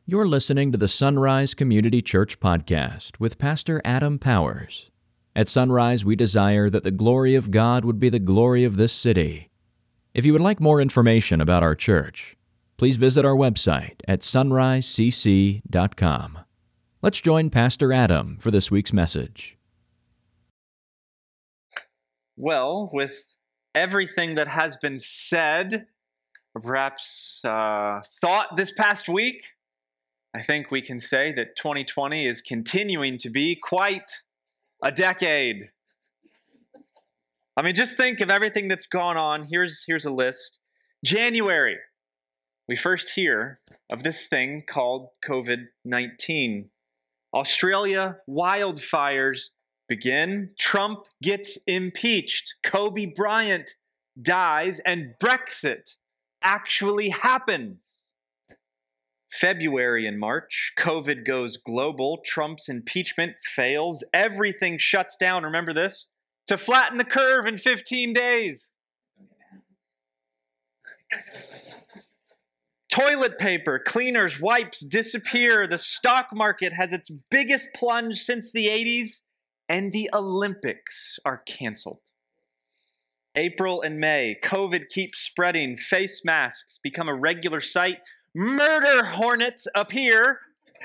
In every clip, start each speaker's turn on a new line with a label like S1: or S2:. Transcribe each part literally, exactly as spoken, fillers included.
S1: You're listening to the Sunrise Community Church podcast with Pastor Adam Powers. At Sunrise, we desire that the glory of God would be the glory of this city. If you would like more information about our church, please visit our website at sunrise c c dot com. Let's join Pastor Adam for this week's message.
S2: Well, with everything that has been said, or perhaps uh, thought this past week, I think we can say that twenty twenty is continuing to be quite a decade. I mean, just think of everything that's gone on. Here's, here's a list. January, we first hear of this thing called covid nineteen. Australia, wildfires begin. Trump gets impeached. Kobe Bryant dies, and Brexit actually happens. February and March, COVID goes global. Trump's impeachment fails. Everything shuts down. Remember this? To flatten the curve in fifteen days. Toilet paper, cleaners, wipes disappear. The stock market has its biggest plunge since the eighties, and the Olympics are canceled. April and May, COVID keeps spreading. Face masks become a regular sight. Murder hornets appear.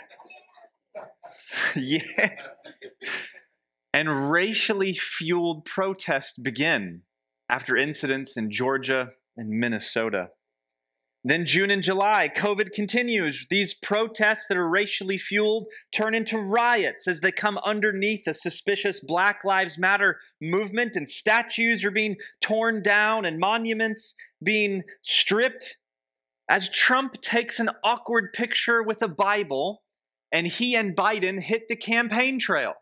S2: Yeah. And racially fueled protests begin after incidents in Georgia and Minnesota. Then June and July, COVID continues. These protests that are racially fueled turn into riots as they come underneath the suspicious Black Lives Matter movement, and statues are being torn down and monuments being stripped. As Trump takes an awkward picture with a Bible and he and Biden hit the campaign trail.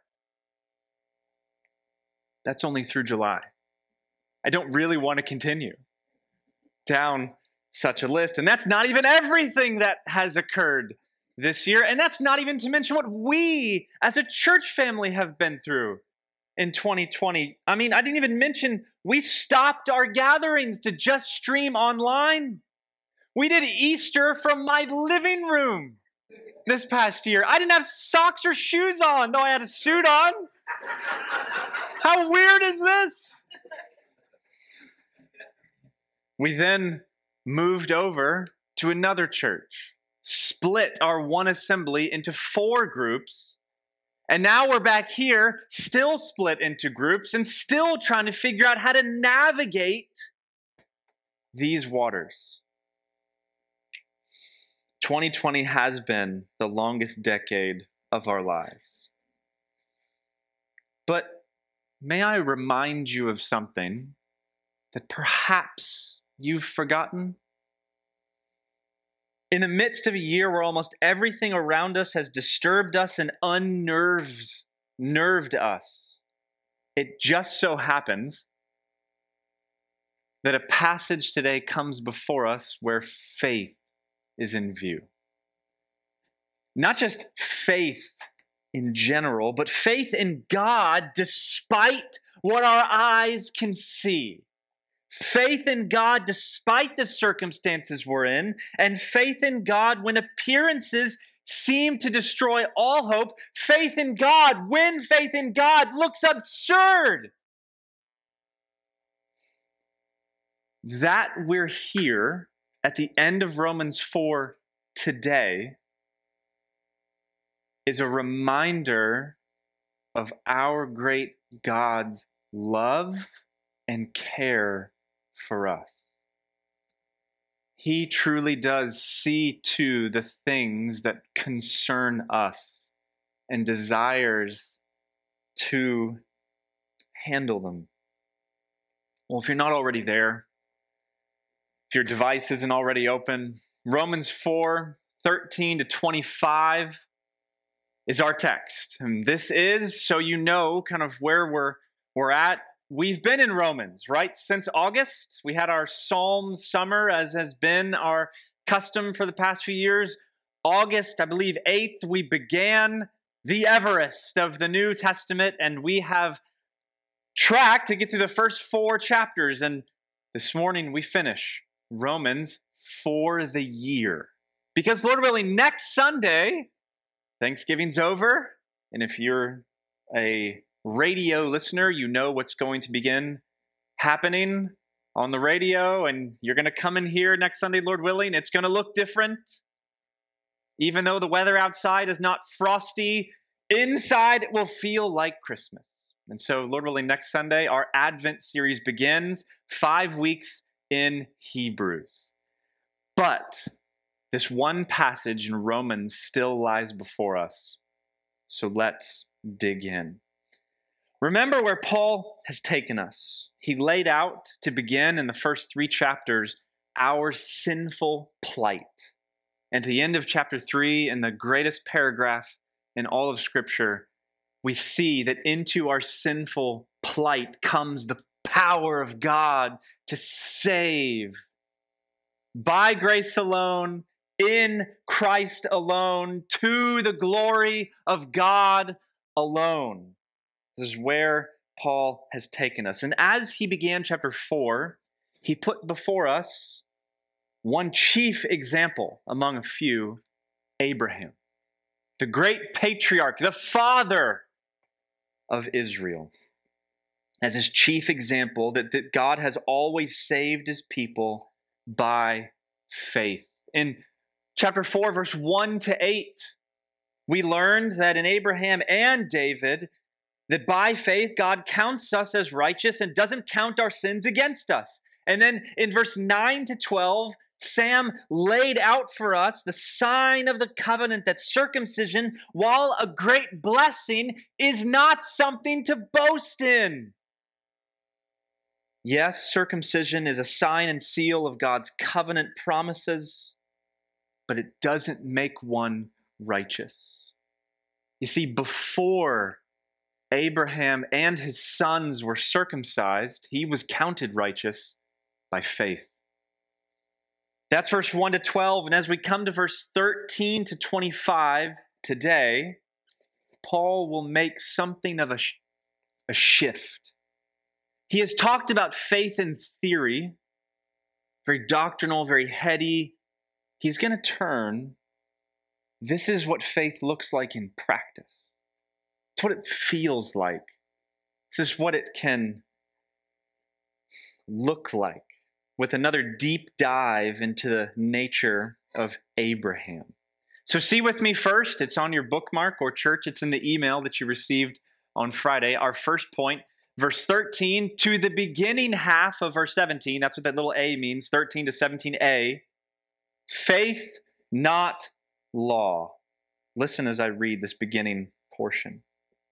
S2: That's only through July. I don't really want to continue down such a list. And that's not even everything that has occurred this year. And that's not even to mention what we as a church family have been through in twenty twenty. I mean, I didn't even mention we stopped our gatherings to just stream online. We did Easter from my living room this past year. I didn't have socks or shoes on, though I had a suit on. How weird is this? We then moved over to another church, split our one assembly into four groups, and now we're back here, still split into groups, and still trying to figure out how to navigate these waters. twenty twenty has been the longest decade of our lives. But may I remind you of something that perhaps you've forgotten? In the midst of a year where almost everything around us has disturbed us and unnerves, nerved us, it just so happens that a passage today comes before us where faith is in view. Not just faith in general, but faith in God despite what our eyes can see. Faith in God despite the circumstances we're in, and faith in God when appearances seem to destroy all hope. Faith in God when faith in God looks absurd. That we're here at the end of Romans four today is a reminder of our great God's love and care for us. He truly does see to the things that concern us and desires to handle them. Well, if you're not already there, if your device isn't already open, Romans four, thirteen to twenty-five is our text. And this is, so you know kind of where we're, we're at. We've been in Romans, right? Since August. We had our Psalm summer, as has been our custom for the past few years. August, I believe, eighth, we began the Everest of the New Testament, and we have tracked to get through the first four chapters. And this morning we finish Romans for the year, Because Lord willing, next Sunday, Thanksgiving's over. And if you're a radio listener, you know what's going to begin happening on the radio. And you're going to come in here next Sunday, Lord willing. It's going to look different. Even though the weather outside is not frosty, inside it will feel like Christmas. And so, Lord willing, next Sunday, our Advent series begins, five weeks in Hebrews. But this one passage in Romans still lies before us. So let's dig in. Remember where Paul has taken us. He laid out, to begin in the first three chapters, our sinful plight. And at the end of chapter three, in the greatest paragraph in all of Scripture, we see that into our sinful plight comes the power of God to save. By grace alone, in Christ alone, to the glory of God alone. This is where Paul has taken us. And as he began chapter four, he put before us one chief example among a few, Abraham, the great patriarch, the father of Israel, as his chief example that, that God has always saved his people by faith. In chapter four, verse one to eight, we learned that in Abraham and David, that by faith, God counts us as righteous and doesn't count our sins against us. And then in verse nine to twelve, Sam laid out for us the sign of the covenant that circumcision, while a great blessing, is not something to boast in. Yes, circumcision is a sign and seal of God's covenant promises, but it doesn't make one righteous. You see, before Abraham and his sons were circumcised, he was counted righteous by faith. That's verse one to twelve. And as we come to verse thirteen to twenty-five today, Paul will make something of a, sh- a shift. He has talked about faith in theory, very doctrinal, very heady. He's going to turn. This is what faith looks like in practice. It's what it feels like. This is what it can look like, with another deep dive into the nature of Abraham. So see with me first, it's on your bookmark, or church, it's in the email that you received on Friday. Our first point, verse thirteen to the beginning half of verse seventeen. That's what that little A means, thirteen to seventeen A. Faith, not law. Listen as I read this beginning portion.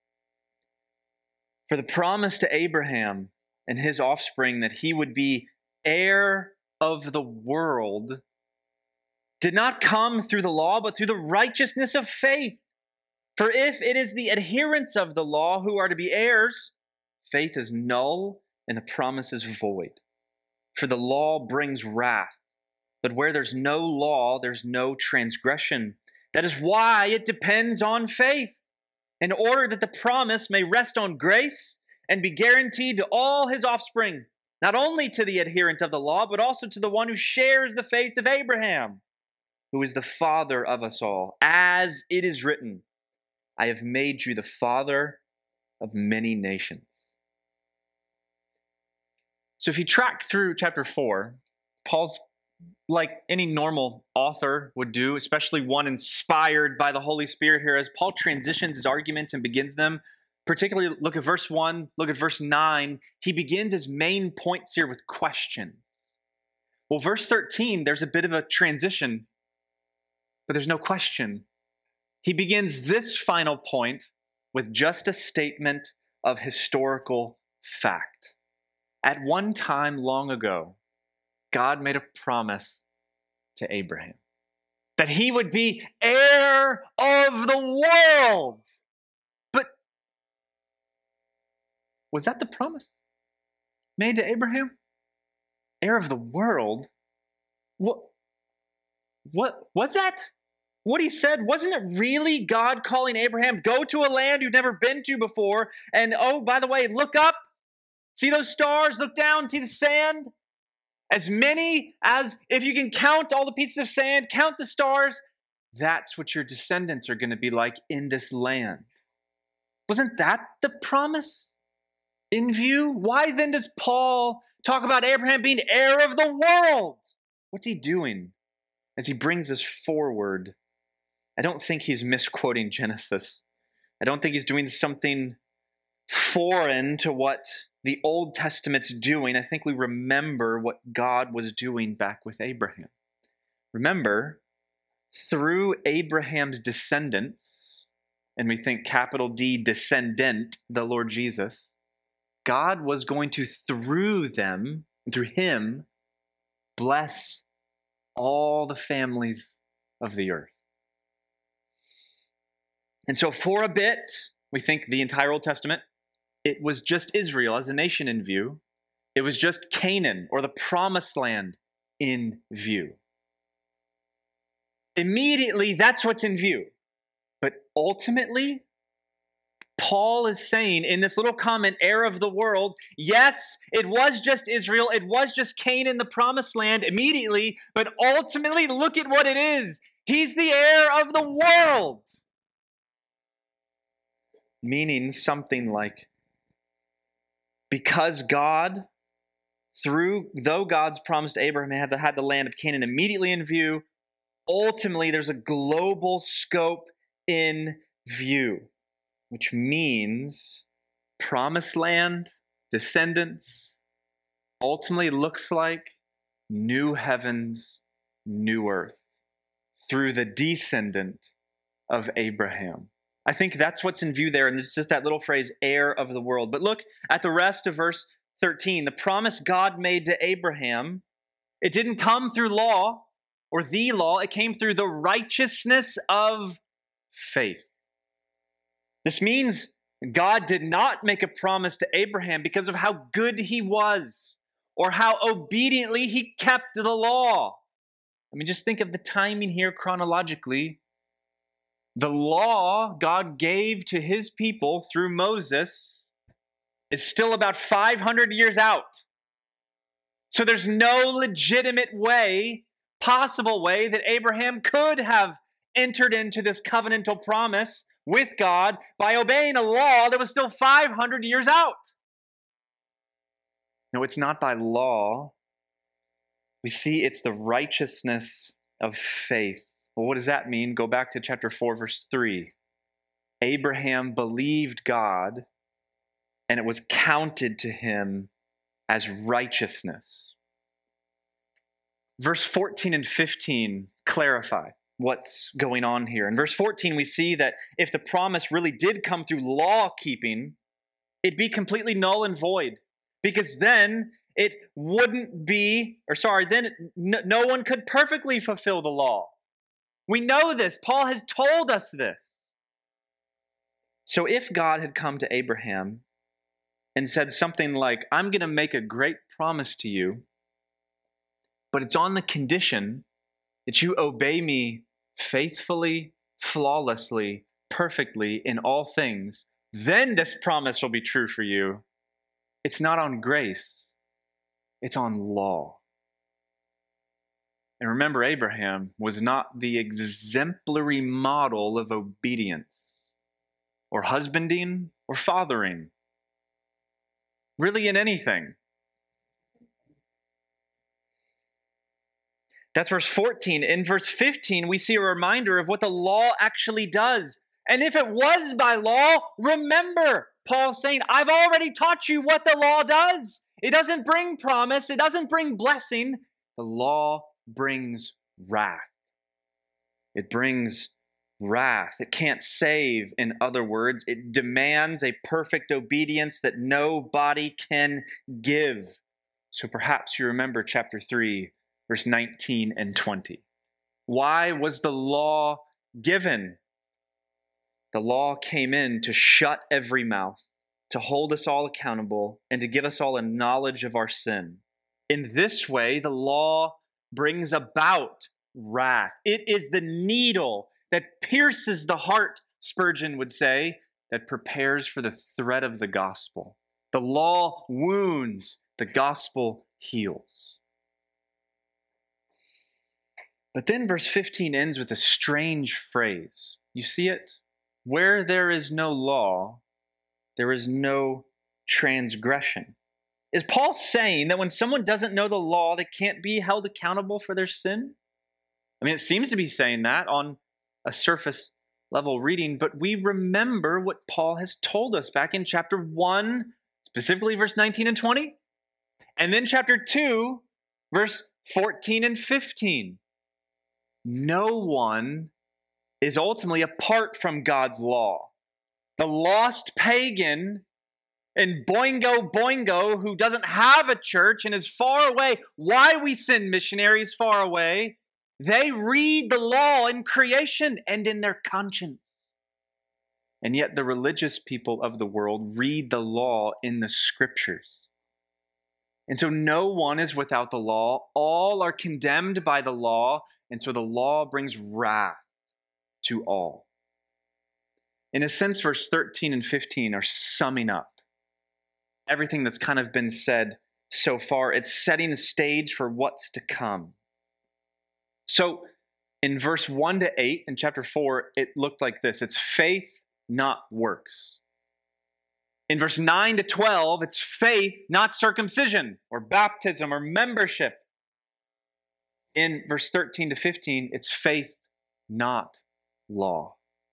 S2: For the promise to Abraham and his offspring that he would be heir of the world did not come through the law, but through the righteousness of faith. For if it is the adherents of the law who are to be heirs, faith is null and the promise is void. For the law brings wrath, but where there's no law, there's no transgression. That is why it depends on faith, in order that the promise may rest on grace and be guaranteed to all his offspring, not only to the adherent of the law, but also to the one who shares the faith of Abraham, who is the father of us all. As it is written, I have made you the father of many nations. So if you track through chapter four, Paul's, like any normal author would do, especially one inspired by the Holy Spirit here, as Paul transitions his arguments and begins them, particularly look at verse one, look at verse nine, he begins his main points here with questions. Well, verse thirteen, there's a bit of a transition, but there's no question. He begins this final point with just a statement of historical fact. At one time long ago, God made a promise to Abraham that he would be heir of the world. But was that the promise made to Abraham? Heir of the world? What, what was that? What he said, wasn't it really God calling Abraham, go to a land you've never been to before, and oh, by the way, look up, see those stars, look down, see the sand? As many as, if you can count all the pieces of sand, count the stars, that's what your descendants are going to be like in this land. Wasn't that the promise in view? Why then does Paul talk about Abraham being heir of the world? What's he doing as he brings us forward? I don't think he's misquoting Genesis. I don't think he's doing something foreign to what the Old Testament's doing. I think we remember what God was doing back with Abraham. Remember, through Abraham's descendants, and we think capital D, descendant, the Lord Jesus, God was going to, through them, through him, bless all the families of the earth. And so for a bit, we think the entire Old Testament, it was just Israel as a nation in view. It was just Canaan, or the promised land, in view. Immediately, that's what's in view. But ultimately, Paul is saying in this little comment, heir of the world, yes, it was just Israel, it was just Canaan, the promised land, immediately, but ultimately, look at what it is. He's the heir of the world. Meaning something like, because God, through, though God's promised Abraham had the, had the land of Canaan immediately in view, ultimately there's a global scope in view, which means promised land, descendants, ultimately looks like new heavens, new earth, through the descendant of Abraham. I think that's what's in view there, and it's just that little phrase, heir of the world. But look at the rest of verse thirteen. The promise God made to Abraham, it didn't come through law or the law. It came through the righteousness of faith. This means God did not make a promise to Abraham because of how good he was or how obediently he kept the law. I mean, just think of the timing here chronologically. The law God gave to his people through Moses is still about five hundred years out. So there's no legitimate way, possible way, that Abraham could have entered into this covenantal promise with God by obeying a law that was still five hundred years out. No, it's not by law. We see it's the righteousness of faith. Well, what does that mean? Go back to chapter four, verse three. Abraham believed God, and it was counted to him as righteousness. Verse fourteen and fifteen clarify what's going on here. In verse fourteen, we see that if the promise really did come through law keeping, it'd be completely null and void, because then it wouldn't be, or sorry, then no one could perfectly fulfill the law. We know this. Paul has told us this. So if God had come to Abraham and said something like, I'm going to make a great promise to you, but it's on the condition that you obey me faithfully, flawlessly, perfectly in all things, then this promise will be true for you. It's not on grace. It's on law. And remember, Abraham was not the exemplary model of obedience or husbanding or fathering, really in anything. That's verse fourteen. In verse fifteen, we see a reminder of what the law actually does. And if it was by law, remember, Paul's saying, I've already taught you what the law does. It doesn't bring promise. It doesn't bring blessing. The law brings wrath. It brings wrath. It can't save, in other words. It demands a perfect obedience that nobody can give. So perhaps you remember chapter three, verse nineteen and twenty. Why was the law given? The law came in to shut every mouth, to hold us all accountable, and to give us all a knowledge of our sin. In this way, the law brings about wrath. It is the needle that pierces the heart, Spurgeon would say, that prepares for the thread of the gospel. The law wounds, the gospel heals. But then verse fifteen ends with a strange phrase. You see it? Where there is no law, there is no transgression. Is Paul saying that when someone doesn't know the law, they can't be held accountable for their sin? I mean, it seems to be saying that on a surface level reading, but we remember what Paul has told us back in chapter one, specifically verse nineteen and twenty, and then chapter two, verse fourteen and fifteen. No one is ultimately apart from God's law. The lost pagan and Boingo Boingo who doesn't have a church and is far away, why we send missionaries far away, they read the law in creation and in their conscience. And yet the religious people of the world read the law in the scriptures. And so no one is without the law. All are condemned by the law. And so the law brings wrath to all. In a sense, verse thirteen and fifteen are summing up everything that's kind of been said so far. It's setting the stage for what's to come. So in verse one to eight in chapter four, it looked like this. It's faith, not works. In verse nine to twelve, it's faith, not circumcision or baptism or membership. In verse thirteen to fifteen, it's faith, not law.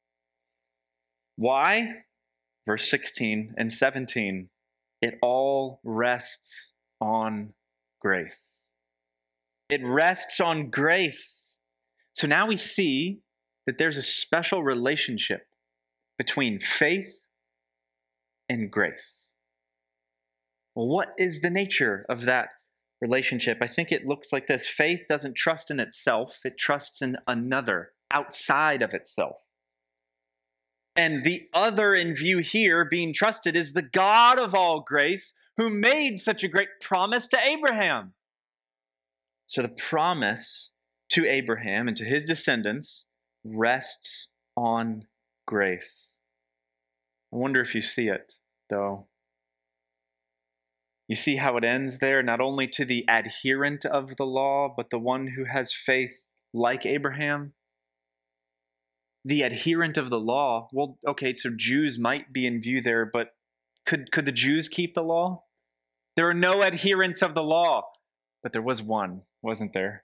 S2: Why? Verse sixteen and seventeen, it all rests on grace. It rests on grace. So now we see that there's a special relationship between faith and grace. Well, what is the nature of that relationship? I think it looks like this. Faith doesn't trust in itself, it trusts in another outside of itself. And the other in view here being trusted is the God of all grace who made such a great promise to Abraham. So the promise to Abraham and to his descendants rests on grace. I wonder if you see it, though. You see how it ends there, not only to the adherent of the law, but the one who has faith like Abraham. The adherent of the law, well, okay, so Jews might be in view there, but could, could the Jews keep the law? There are no adherents of the law, but there was one, wasn't there?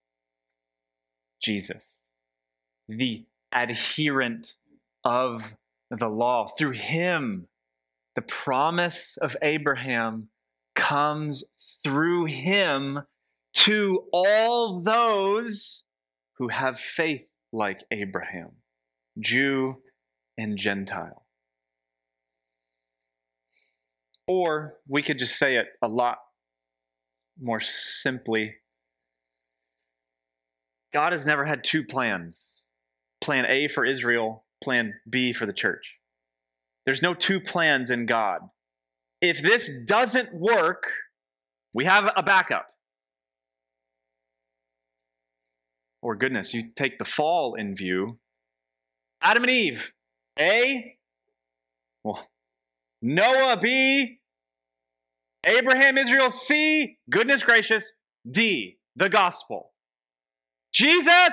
S2: Jesus, the adherent of the law. Through him, the promise of Abraham comes through him to all those who have faith like Abraham, Jew and Gentile. Or we could just say it a lot more simply. God has never had two plans. Plan A for Israel, plan B for the church. There's no two plans in God. If this doesn't work, we have a backup. Or goodness, you take the fall in view. Adam and Eve, A. Well, Noah, B. Abraham, Israel, C. Goodness gracious, D. The gospel. Jesus!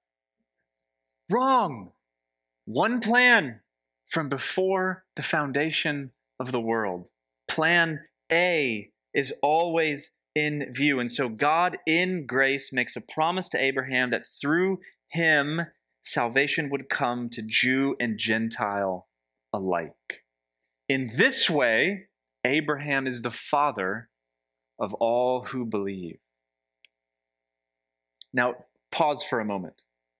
S2: Wrong. One plan from before the foundation of the world. Plan A is always in view. And so God in grace makes a promise to Abraham that through him, salvation would come to Jew and Gentile alike. In this way, Abraham is the father of all who believe. Now, pause for a moment.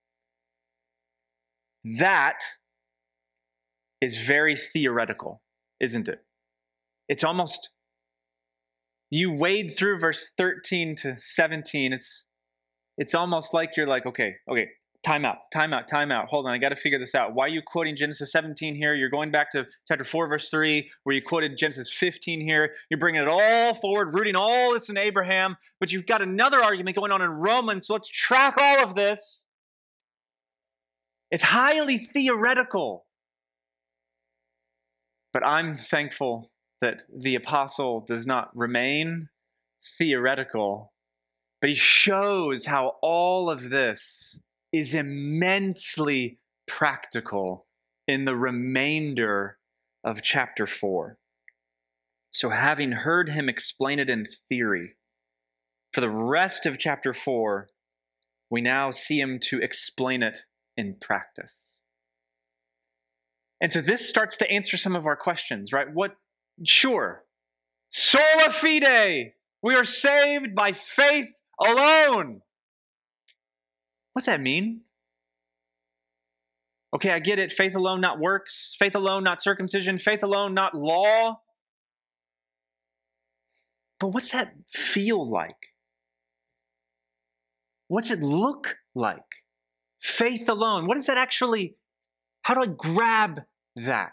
S2: That is very theoretical, isn't it? It's almost, you wade through verse thirteen to seventeen, it's it's almost like you're like, okay, okay, time out, time out, time out. Hold on, I got to figure this out. Why are you quoting Genesis seventeen here? You're going back to chapter four, verse three, where you quoted Genesis fifteen here. You're bringing it all forward, rooting all this in Abraham, but you've got another argument going on in Romans, so let's track all of this. It's highly theoretical. But I'm thankful that the apostle does not remain theoretical. But he shows how all of this is immensely practical in the remainder of chapter four. So having heard him explain it in theory, for the rest of chapter four, we now see him to explain it in practice. And so this starts to answer some of our questions, right? What, sure, sola fide, we are saved by faith alone. What's that mean? Okay, I get it. Faith alone, not works. Faith alone, not circumcision. Faith alone, not law. But what's that feel like? What's it look like? Faith alone. What is that actually? How do I grab that?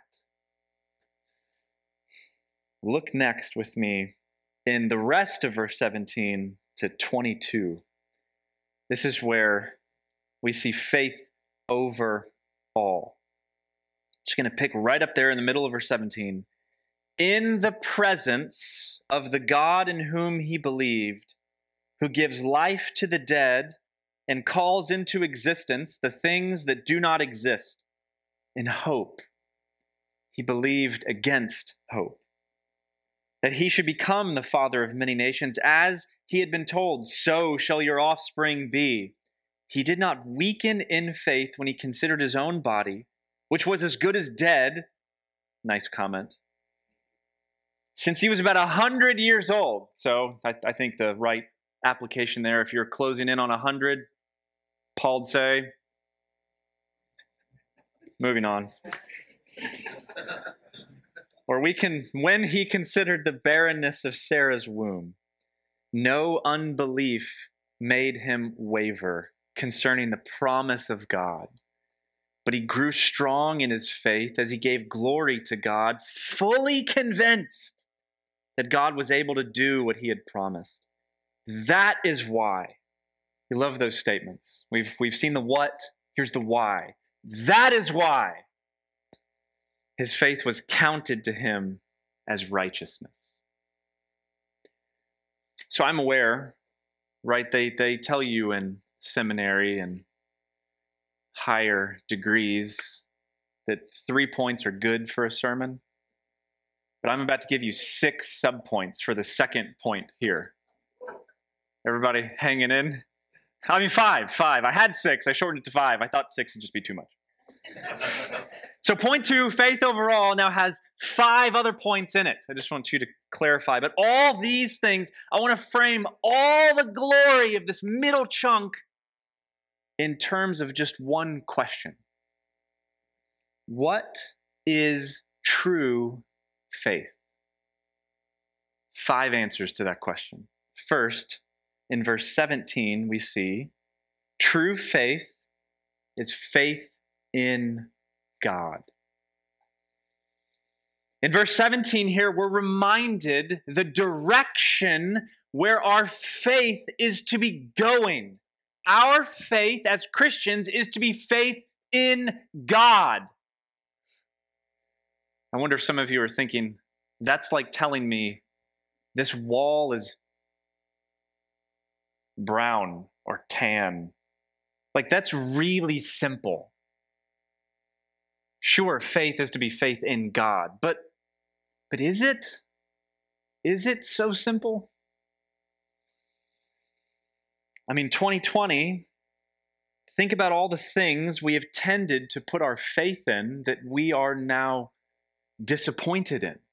S2: Look next with me in the rest of verse seventeen to twenty-two. This is where we see faith over all. Just going to pick right up there in the middle of verse seventeen. In the presence of the God in whom he believed, who gives life to the dead and calls into existence the things that do not exist. In hope, he believed against hope, that he should become the father of many nations, as he had been told, so shall your offspring be. He did not weaken in faith when he considered his own body, which was as good as dead. Nice comment. Since he was about a hundred years old. So I, I think the right application there, if you're closing in on a hundred, Paul'd say, moving on. Or we can, when he considered the barrenness of Sarah's womb, no unbelief made him waver concerning the promise of God. But he grew strong in his faith as he gave glory to God, fully convinced that God was able to do what he had promised. That is why. We love those statements. We've, we've seen the what, here's the why. That is why his faith was counted to him as righteousness. So I'm aware, right, they, they tell you in seminary and higher degrees that three points are good for a sermon. But I'm about to give you six subpoints for the second point here. Everybody hanging in? I mean, five, five. I had six. I shortened it to five. I thought six would just be too much. So point two, faith overall, now has five other points in it. I just want you to clarify. But all these things, I want to frame all the glory of this middle chunk in terms of just one question. What is true faith? Five answers to that question. First, in verse seventeen, we see true faith is faith in God. In verse seventeen here, we're reminded the direction where our faith is to be going. Our faith as Christians is to be faith in God. I wonder if some of you are thinking, that's like telling me this wall is brown or tan. Like, that's really simple. Sure, faith is to be faith in God, but, but is it? Is it so simple? I mean, twenty twenty, think about all the things we have tended to put our faith in that we are now disappointed in.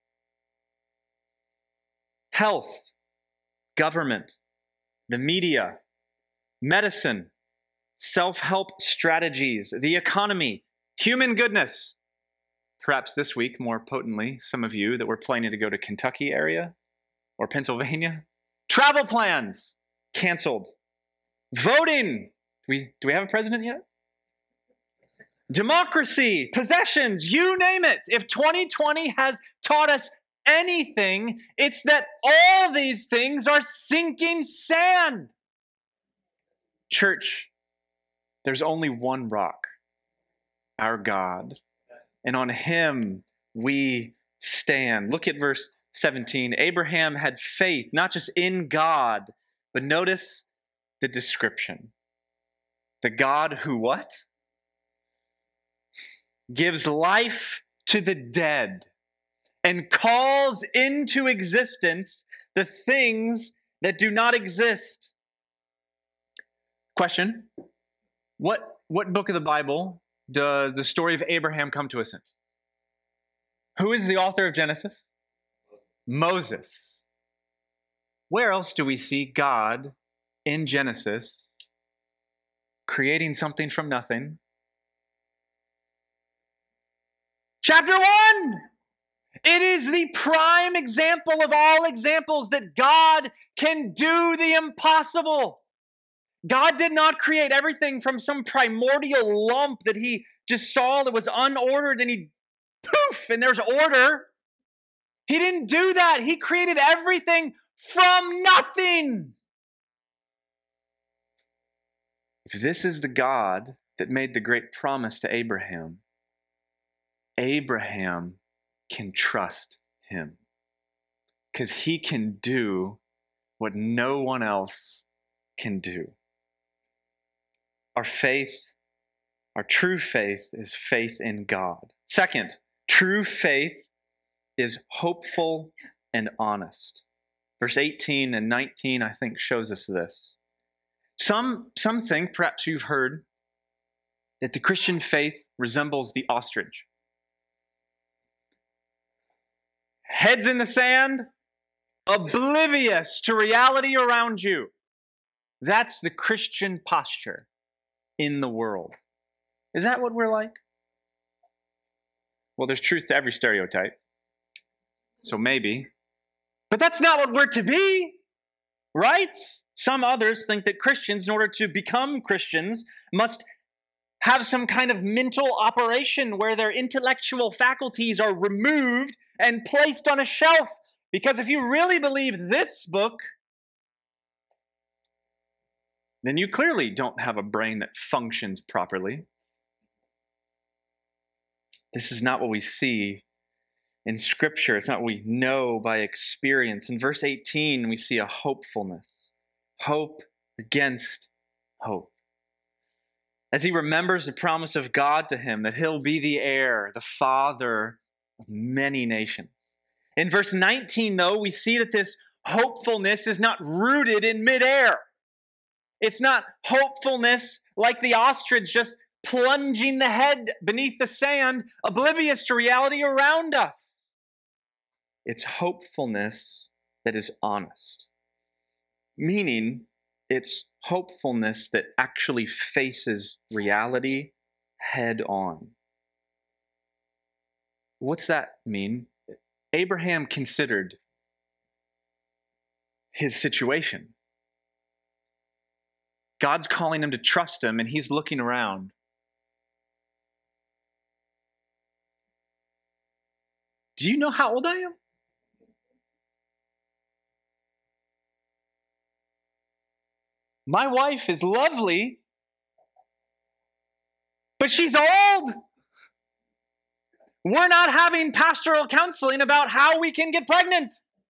S2: Health, government, the media, medicine, self-help strategies, the economy, human goodness. Perhaps this week, more potently, some of you that were planning to go to Kentucky area or Pennsylvania. Travel plans, canceled. Voting. Do we, do we have a president yet? Democracy, possessions, you name it. If twenty twenty has taught us anything, it's that all these things are sinking sand. Church, there's only one rock, our God, and on him we stand. Look at verse seventeen. Abraham had faith, not just in God, But notice the description. The God who what? Gives life to the dead and calls into existence the things that do not exist. Question. What, what book of the Bible does the story of Abraham come to us in? Who is the author of Genesis? Moses. Where else do we see God in Genesis creating something from nothing? Chapter one. It is the prime example of all examples that God can do the impossible. God did not create everything from some primordial lump that he just saw that was unordered and he poof, and there's order. He didn't do that. He created everything from nothing. If this is the God that made the great promise to Abraham, Abraham can trust him because he can do what no one else can do. Our faith, our true faith is faith in God. Second, true faith is hopeful and honest. Verse eighteen and nineteen, I think, shows us this. Some, some think, perhaps you've heard, that the Christian faith resembles the ostrich. Heads in the sand, oblivious to reality around you. That's the Christian posture in the world. Is that what we're like? Well, there's truth to every stereotype. So maybe. But that's not what we're to be, right? Some others think that Christians, in order to become Christians, must have some kind of mental operation where their intellectual faculties are removed and placed on a shelf. Because if you really believe this book, then you clearly don't have a brain that functions properly. This is not what we see in Scripture. It's not what we know by experience. In verse eighteen, we see a hopefulness. Hope against hope. As he remembers the promise of God to him, that he'll be the heir, the father of many nations. In verse nineteen, though, we see that this hopefulness is not rooted in midair. It's not hopefulness like the ostrich just plunging the head beneath the sand, oblivious to reality around us. It's hopefulness that is honest, meaning it's hopefulness that actually faces reality head on. What's that mean? Abraham considered his situation. God's calling him to trust him, and he's looking around. Do you know how old I am? My wife is lovely, but she's old. We're not having pastoral counseling about how we can get pregnant.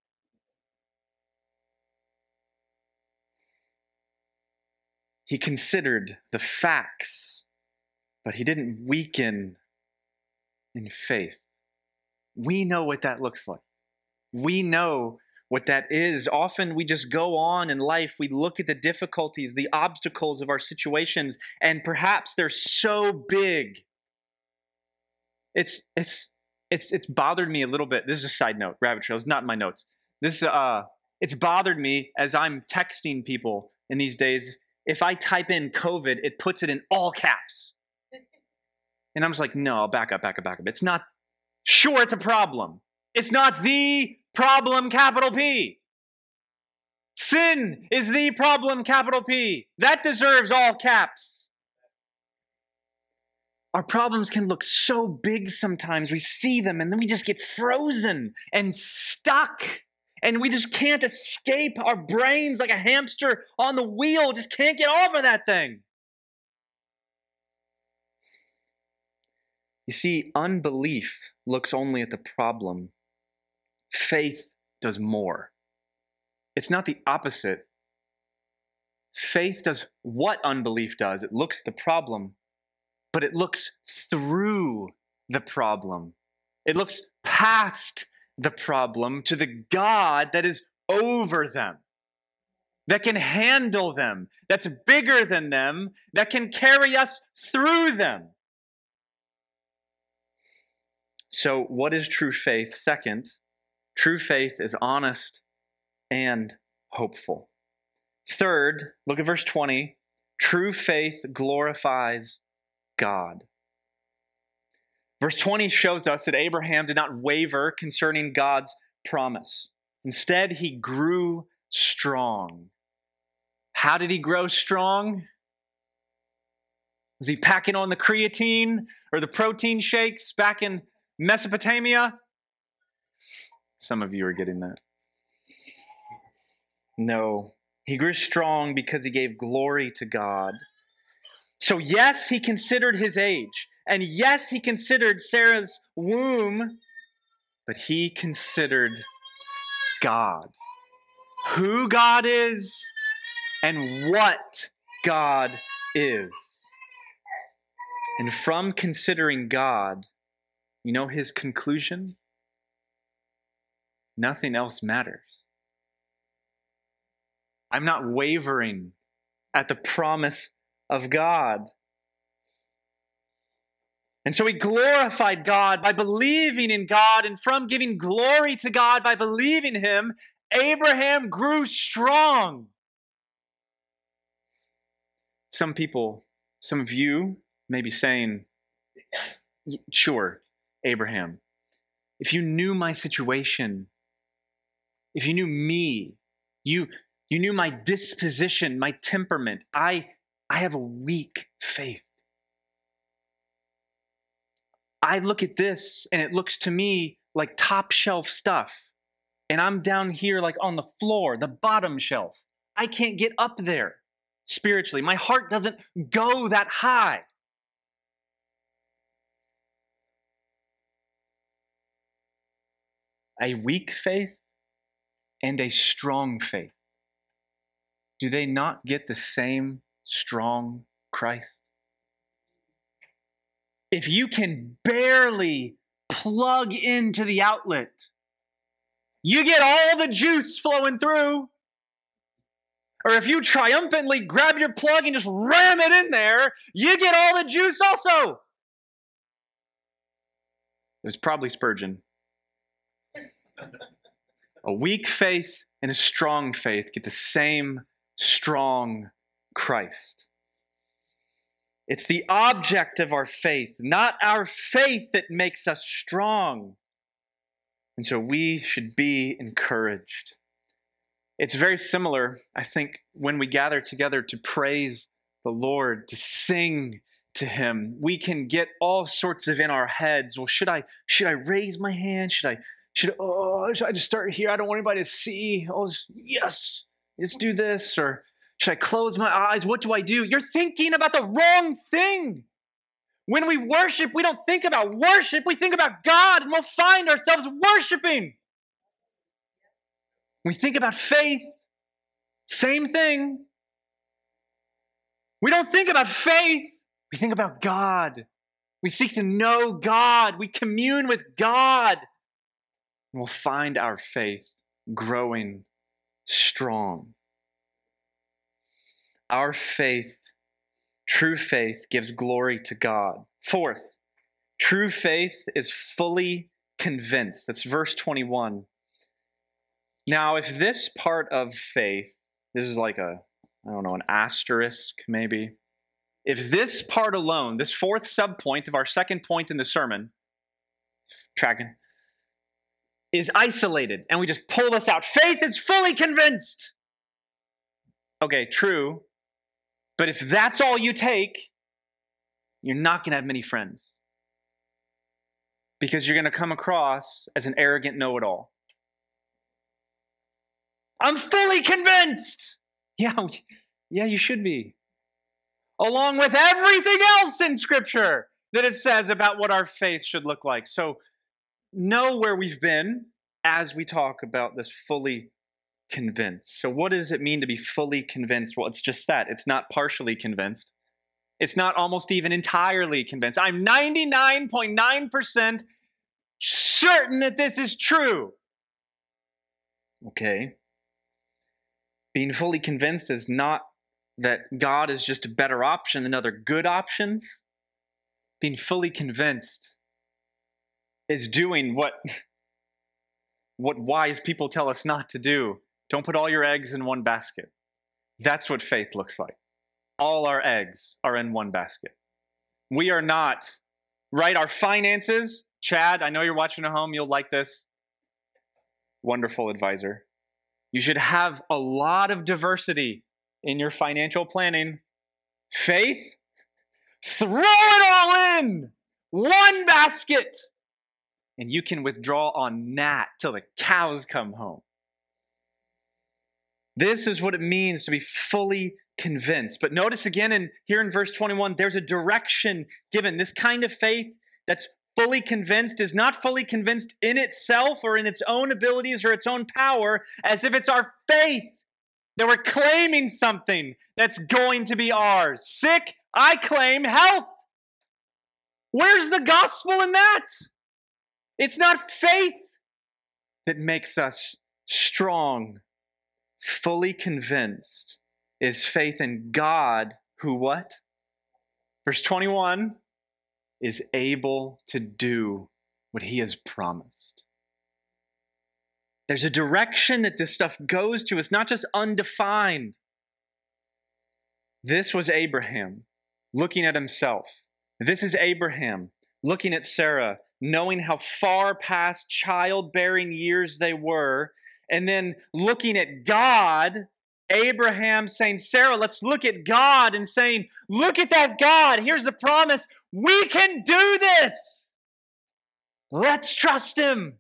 S2: He considered the facts, but he didn't weaken in faith. We know what that looks like. We know what that is. Often we just go on in life. We look at the difficulties, the obstacles of our situations, and perhaps they're so big. It's it's it's it's bothered me a little bit. This is a side note, rabbit trail. It's not in my notes. This uh, it's bothered me as I'm texting people in these days. If I type in COVID, it puts it in all caps, and I'm just like, no, back up, back up, back up. It's not. Sure, it's a problem. It's not the problem, capital P. Sin is the problem, capital P. That deserves all caps. Our problems can look so big sometimes. We see them and then we just get frozen and stuck. And we just can't escape our brains like a hamster on the wheel. Just can't get off of that thing. You see, unbelief looks only at the problem. Faith does more. It's not the opposite. Faith does what unbelief does. It looks at the problem, but it looks through the problem. It looks past the problem to the God that is over them, that can handle them, that's bigger than them, that can carry us through them. So, what is true faith? Second, true faith is honest and hopeful. Third, look at verse twenty. True faith glorifies God. Verse twenty shows us that Abraham did not waver concerning God's promise. Instead, he grew strong. How did he grow strong? Was he packing on the creatine or the protein shakes back in Mesopotamia? Some of you are getting that. No. He grew strong because he gave glory to God. So yes, he considered his age. And yes, he considered Sarah's womb. But he considered God. Who God is and what God is. And from considering God, you know his conclusion? Nothing else matters. I'm not wavering at the promise of God. And so he glorified God by believing in God, and from giving glory to God by believing him, Abraham grew strong. Some people, some of you may be saying, sure, Abraham, if you knew my situation, if you knew me, you You knew my disposition, my temperament. I, I have a weak faith. I look at this and it looks to me like top shelf stuff. And I'm down here like on the floor, the bottom shelf. I can't get up there spiritually. My heart doesn't go that high. A weak faith and a strong faith. Do they not get the same strong Christ? If you can barely plug into the outlet, you get all the juice flowing through. Or if you triumphantly grab your plug and just ram it in there, you get all the juice also. It was probably Spurgeon. A weak faith and a strong faith get the same strong Christ. It's the object of our faith, not our faith, that makes us strong. And so we should be encouraged. It's very similar, I think, when we gather together to praise the Lord, to sing to him. We can get all sorts of in our heads. Well, should I should I raise my hand? Should I should oh should I just start here? I don't want anybody to see. Oh yes, let's do this. Or should I close my eyes? What do I do? You're thinking about the wrong thing. When we worship, we don't think about worship. We think about God, and we'll find ourselves worshiping. We think about faith, same thing. We don't think about faith. We think about God. We seek to know God. We commune with God. And we'll find our faith growing strong. Our faith, true faith, gives glory to God. Fourth, true faith is fully convinced. That's verse twenty-one. Now, if this part of faith, this is like a, I don't know, an asterisk maybe. If this part alone, this fourth subpoint of our second point in the sermon, tracking, is isolated and we just pull this out, faith is fully convinced. Okay, true. But if that's all you take, you're not going to have many friends. Because you're going to come across as an arrogant know-it-all. I'm fully convinced. Yeah, yeah, you should be. Along with everything else in Scripture that it says about what our faith should look like. So know where we've been as we talk about this fully convinced. So what does it mean to be fully convinced? Well, it's just that. It's not partially convinced. It's not almost even entirely convinced. I'm ninety-nine point nine percent certain that this is true. Okay. Being fully convinced is not that God is just a better option than other good options. Being fully convinced is doing what, what wise people tell us not to do. Don't put all your eggs in one basket. That's what faith looks like. All our eggs are in one basket. We are not, right? Our finances, Chad, I know you're watching at home. You'll like this. Wonderful advisor. You should have a lot of diversity in your financial planning. Faith, throw it all in one basket. And you can withdraw on that till the cows come home. This is what it means to be fully convinced. But notice again in here in verse twenty-one, there's a direction given. This kind of faith that's fully convinced is not fully convinced in itself or in its own abilities or its own power, as if it's our faith that we're claiming something that's going to be ours. Sick, I claim health. Where's the gospel in that? It's not faith that makes us strong. Fully convinced is faith in God, who what? Verse twenty-one, is able to do what he has promised. There's a direction that this stuff goes to. It's not just undefined. This was Abraham looking at himself. This is Abraham looking at Sarah, knowing how far past childbearing years they were, and then looking at God, Abraham saying, Sarah, let's look at God, and saying, look at that God. Here's the promise. We can do this. Let's trust him.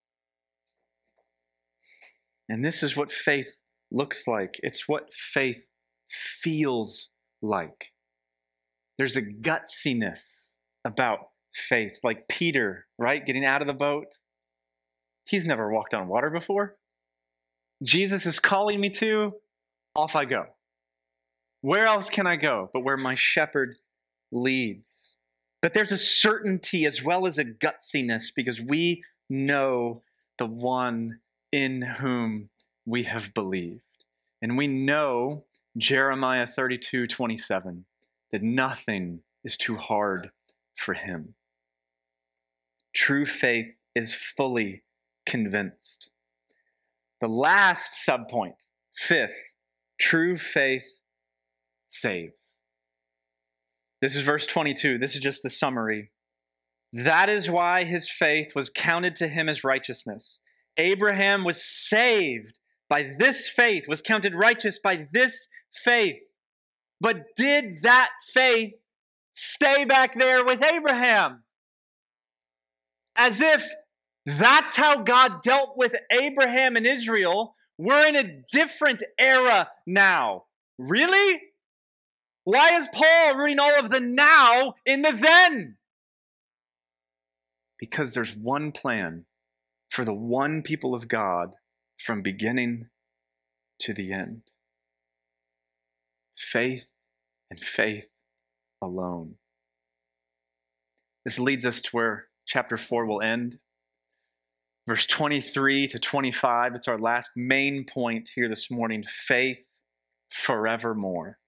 S2: And this is what faith looks like. It's what faith feels like. There's a gutsiness about faith, like Peter, right? Getting out of the boat. He's never walked on water before. Jesus is calling me to, off I go. Where else can I go but where my shepherd leads? But there's a certainty as well as a gutsiness because we know the one in whom we have believed. And we know Jeremiah thirty-two twenty-seven, that nothing is too hard for him. True faith is fully convinced. The last subpoint, fifth, true faith saves. This is verse twenty-two. This is just the summary. That is why his faith was counted to him as righteousness. Abraham was saved by this faith, was counted righteous by this faith. But did that faith stay back there with Abraham? As if that's how God dealt with Abraham and Israel. We're in a different era now. Really? Why is Paul reading all of the now in the then? Because there's one plan for the one people of God from beginning to the end. Faith and faith alone. This leads us to where chapter four will end. Verse twenty-three to twenty-five, it's our last main point here this morning. Faith forevermore.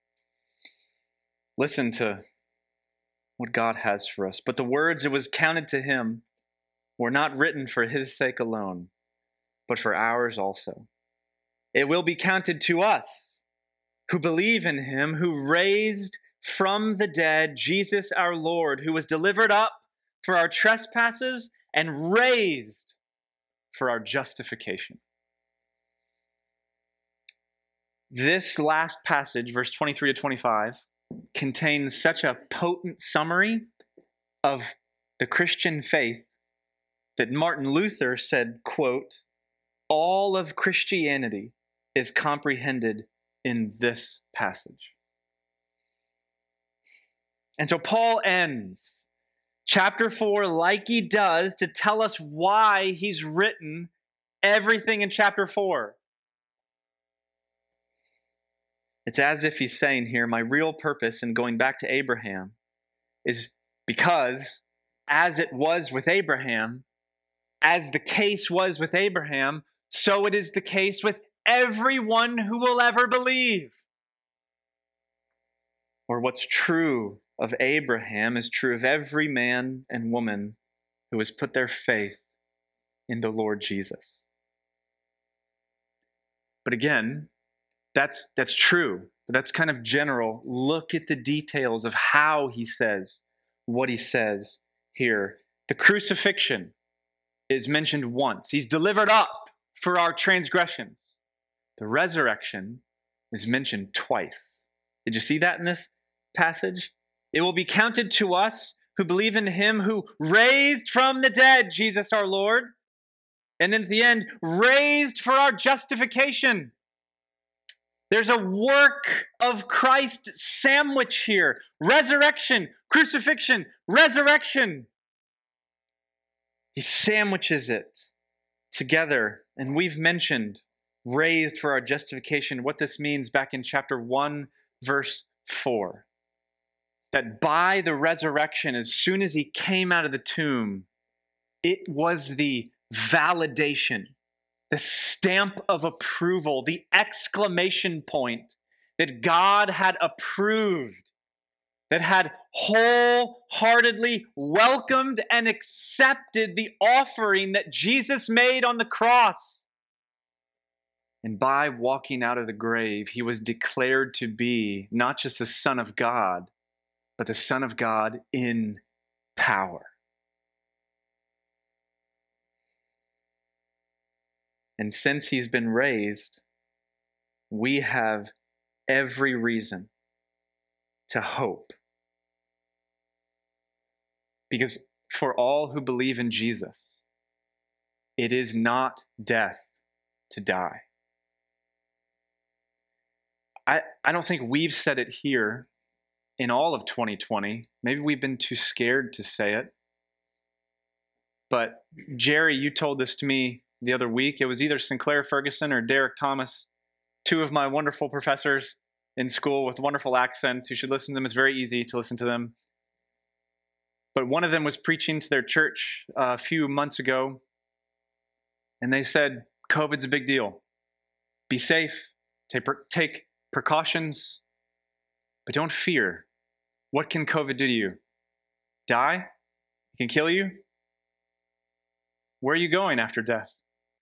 S2: Listen to what God has for us. But the words it was counted to him were not written for his sake alone, but for ours also. It will be counted to us who believe in him, who raised from the dead Jesus our Lord, who was delivered up for our trespasses and raised for our justification. This last passage, verse twenty-three to twenty-five, contains such a potent summary of the Christian faith that Martin Luther said, quote, all of Christianity is comprehended in this passage. And so Paul ends chapter four like he does to tell us why he's written everything in chapter four. It's as if he's saying here, my real purpose in going back to Abraham is because, as it was with Abraham, as the case was with Abraham, so it is the case with everyone who will ever believe. Or what's true of Abraham is true of every man and woman who has put their faith in the Lord Jesus. But again, that's that's true. But that's kind of general. Look at the details of how he says what he says here. The crucifixion is mentioned once. He's delivered up for our transgressions. The resurrection is mentioned twice. Did you see that in this passage? It will be counted to us who believe in him who raised from the dead Jesus our Lord. And then at the end, raised for our justification. There's a work of Christ sandwich here. Resurrection, crucifixion, resurrection. He sandwiches it together. And we've mentioned raised for our justification, what this means back in chapter one, verse four. That by the resurrection, as soon as he came out of the tomb, it was the validation, the stamp of approval, the exclamation point that God had approved, that had wholeheartedly welcomed and accepted the offering that Jesus made on the cross. And by walking out of the grave, he was declared to be not just the Son of God, but the Son of God in power. And since he's been raised, we have every reason to hope. Because for all who believe in Jesus, it is not death to die. I, I don't think we've said it here in all of twenty twenty. Maybe we've been too scared to say it. But Jerry, you told this to me the other week. It was either Sinclair Ferguson or Derek Thomas, two of my wonderful professors in school with wonderful accents. You should listen to them. It's very easy to listen to them. But one of them was preaching to their church a few months ago, and they said, COVID's a big deal. Be safe, take, take precautions, but don't fear. What can COVID do to you? Die? It can kill you? Where are you going after death?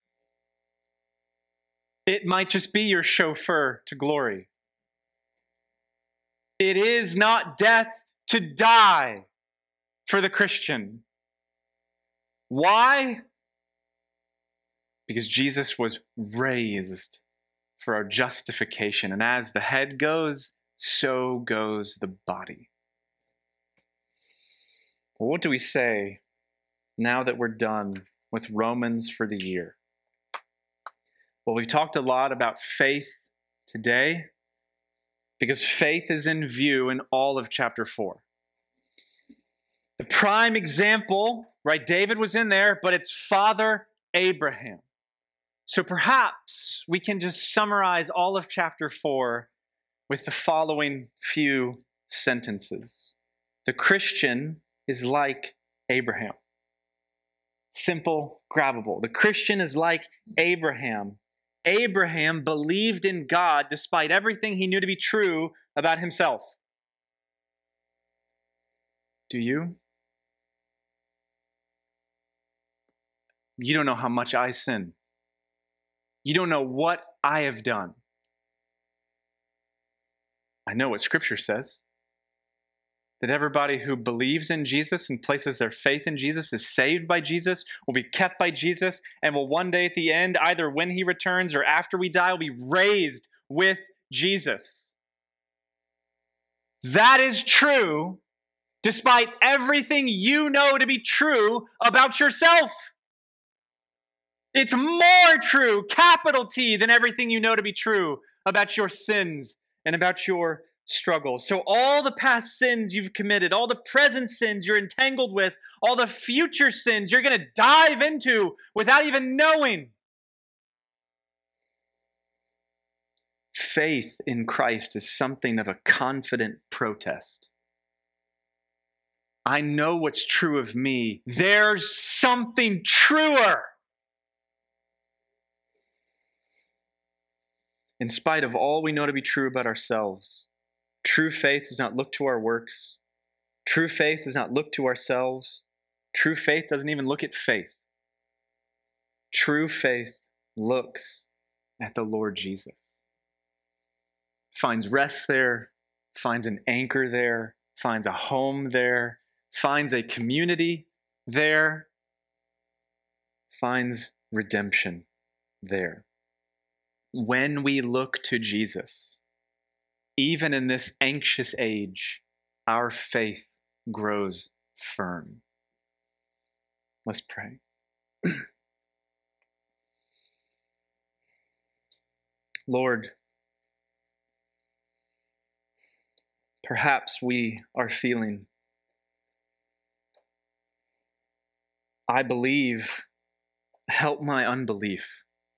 S2: It might just be your chauffeur to glory. It is not death to die for the Christian. Why? Because Jesus was raised for our justification. And as the head goes, so goes the body. Well, what do we say now that we're done with Romans for the year? Well, we've talked a lot about faith today because faith is in view in all of chapter four. The prime example, right? David was in there, but it's Father Abraham. So perhaps we can just summarize all of chapter four with the following few sentences. The Christian is like Abraham. Simple, grabbable. The Christian is like Abraham. Abraham believed in God despite everything he knew to be true about himself. Do you? You don't know how much I sin. You don't know what I have done. I know what Scripture says. That everybody who believes in Jesus and places their faith in Jesus is saved by Jesus, will be kept by Jesus, and will one day at the end, either when he returns or after we die, will be raised with Jesus. That is true despite everything you know to be true about yourself. It's more true, capital T, than everything you know to be true about your sins and about your struggles. So all the past sins you've committed, all the present sins you're entangled with, all the future sins you're going to dive into without even knowing. faith in Christ is something of a confident protest. I know what's true of me. There's something truer. In spite of all we know to be true about ourselves, true faith does not look to our works. True faith does not look to ourselves. True faith doesn't even look at faith. True faith looks at the Lord Jesus. Finds rest there, finds an anchor there, finds a home there, finds a community there, finds redemption there. When we look to Jesus, even in this anxious age, our faith grows firm. Let's pray. Lord, perhaps we are feeling, I believe, help my unbelief.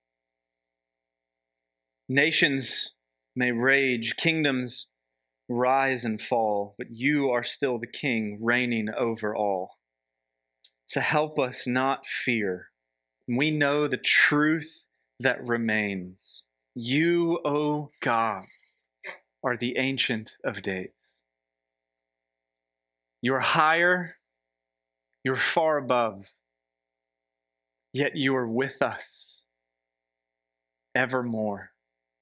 S2: Nations may rage, kingdoms rise and fall, but you are still the King reigning over all. So help us not fear. We know the truth that remains. You, O God, are the Ancient of Days. You're higher, you're far above, yet you are with us evermore.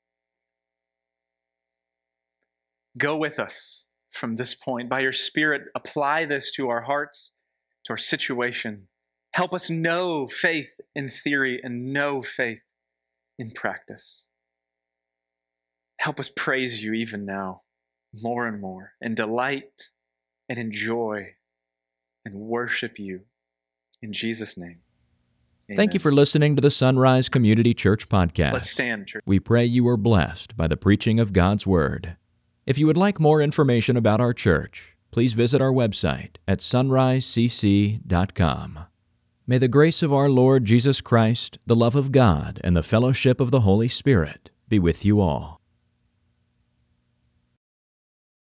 S2: Go with us from this point. By your Spirit, apply this to our hearts, to our situation. Help us know faith in theory and know faith in practice. Help us praise you even now, more and more, and delight and enjoy and worship you. In Jesus' name, amen.
S1: Thank you for listening to the Sunrise Community Church podcast.
S2: Let's stand, church.
S1: We pray you are blessed by the preaching of God's Word. If you would like more information about our church, please visit our website at sunrise c c dot com. May the grace of our Lord Jesus Christ, the love of God, and the fellowship of the Holy Spirit be with you all.